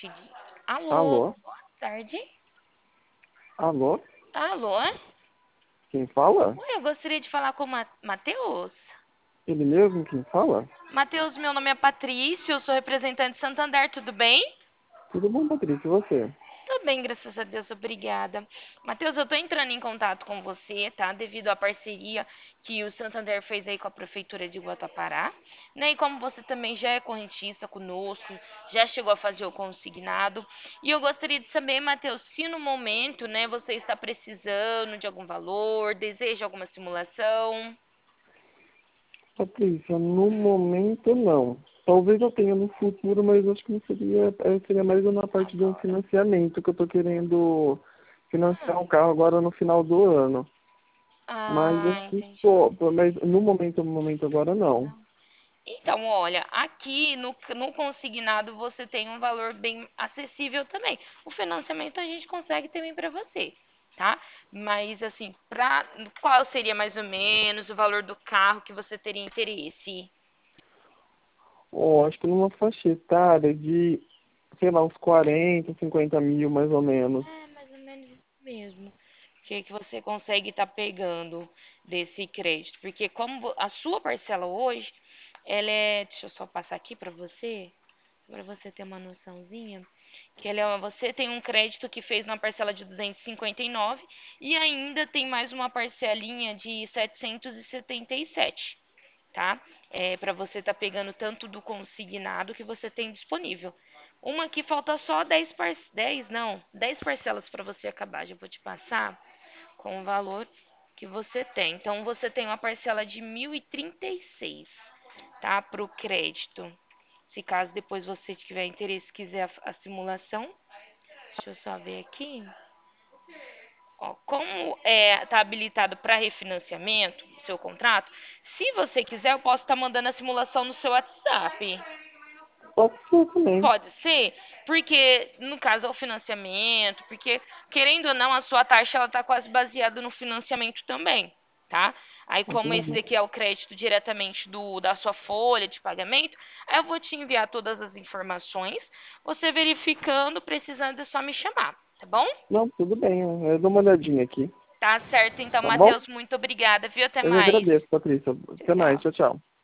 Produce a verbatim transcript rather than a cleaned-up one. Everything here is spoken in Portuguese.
consegui. Alô, Alô? boa tarde. Alô? Alô? Quem fala? Oi, eu gostaria de falar com o Ma- Matheus. Ele mesmo quem fala? Matheus, meu nome é Patrício, eu sou representante de Santander, tudo bem? Tudo bom, Patrícia? E você? Tudo bem, graças a Deus, obrigada. Matheus, eu tô entrando em contato com você, tá? Devido à parceria que o Santander fez aí com a Prefeitura de Guatapará, né? E como você também já é correntista conosco, já chegou a fazer o consignado. E eu gostaria de saber, Matheus, se no momento, né, você está precisando de algum valor, deseja alguma simulação. Patrícia, no momento não. Talvez eu tenha no futuro, mas acho que não seria, eh, seria mais na parte de um financiamento que eu tô querendo financiar um carro agora no final do ano. Mas Ah, assim, entendi. pô, mas no momento, no momento agora não. Então, olha, aqui no, no consignado você tem um valor bem acessível também. O financiamento a gente consegue também para você, tá? Mas assim, pra, qual seria mais ou menos o valor do carro que você teria interesse? Ó, acho que numa faixa etária de, sei lá, uns quarenta, cinquenta mil mais ou menos. É, mais ou menos isso mesmo. O que que você consegue estar pegando desse crédito? Porque como vo- a sua parcela hoje, ela é, deixa eu só passar aqui para você, para você ter uma noçãozinha, que ela é, você tem um crédito que fez uma parcela de duzentos e cinquenta e nove e ainda tem mais uma parcelinha de setecentos e setenta e sete, tá? É, para você estar pegando tanto do consignado que você tem disponível. Uma que falta só dez par... dez não, dez parcelas para você acabar. Já vou te passar com o valor que você tem. Então você tem uma parcela de mil e trinta e seis, tá? Para o crédito. Se caso depois você tiver interesse, quiser a, a simulação, deixa eu só ver aqui. Ó, como é, tá habilitado para refinanciamento, o seu contrato, se você quiser, eu posso estar mandando a simulação no seu WhatsApp. Pode ser também. Pode ser, porque no caso é o financiamento, porque querendo ou não, a sua taxa ela tá quase baseada no financiamento também, tá? Aí como esse Entendi. daqui é o crédito diretamente do da sua folha de pagamento, aí eu vou te enviar todas as informações. Você verificando, precisando é só me chamar, tá bom? Não, tudo bem. Eu dou uma olhadinha aqui. Tá certo, então, Tá bom? Matheus, muito obrigada, viu? Até Eu que mais. agradeço, Patrícia. Tchau, Até mais. tchau. Tchau, tchau.